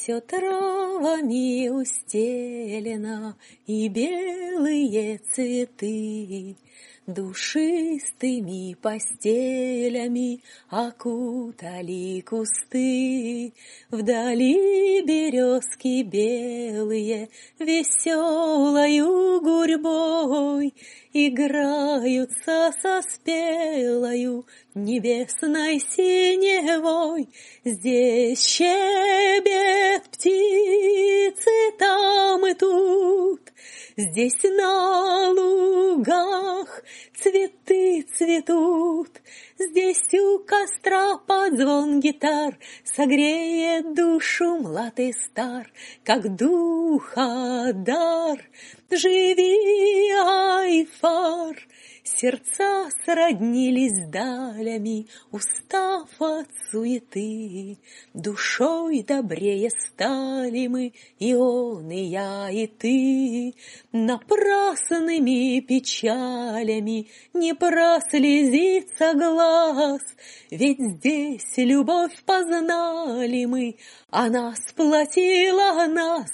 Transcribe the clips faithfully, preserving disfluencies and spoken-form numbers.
Все травами устелено, и белые цветы душистыми постелями окутали кусты. Вдали березки белые веселою гурьбой играются со спелою небесной синевой. Здесь щебет птицы там и тут, здесь на лугах цветы цветут, здесь у костра под звон гитар согреет душу млад и стар, как духа дар. Живи, Айфар! Сердца сроднились далями, устав от суеты. Душой добрее стали мы, и он, и я, и ты. Напрасными печалями не прослезится глаз, ведь здесь любовь познали мы, она сплотила нас.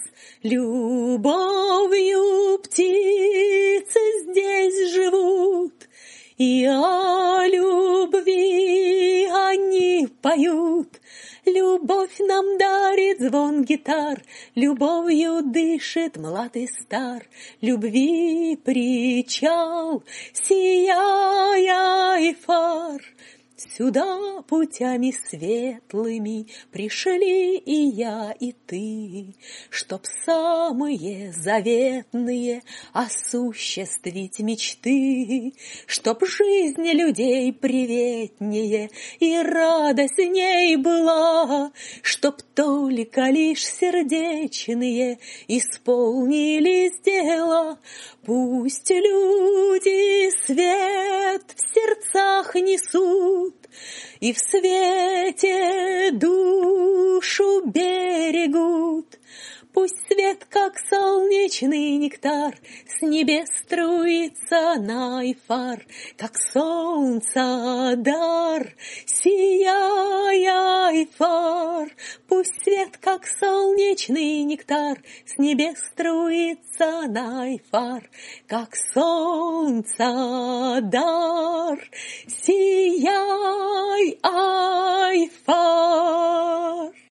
Любовью птицы здесь живут, и о любви они поют. Любовь нам дарит звон гитар, любовью дышит млад и стар. Любви причал, сияя Айфар. Сюда путями светлыми пришли и я, и ты, чтоб самые заветные осуществить мечты, чтоб жизнь людей приветнее и радостней была, чтоб только лишь сердечные исполнились дела. Пусть люди свет в сердцах несут, и в свете душу берегут. Пусть свет, как солнечный нектар, с небес струится на Айфар, как солнца дар, сияя Айфар. Пусть свет, как солнечный нектар, с небес струится на Айфар, как солнца дар, сияй Айфар.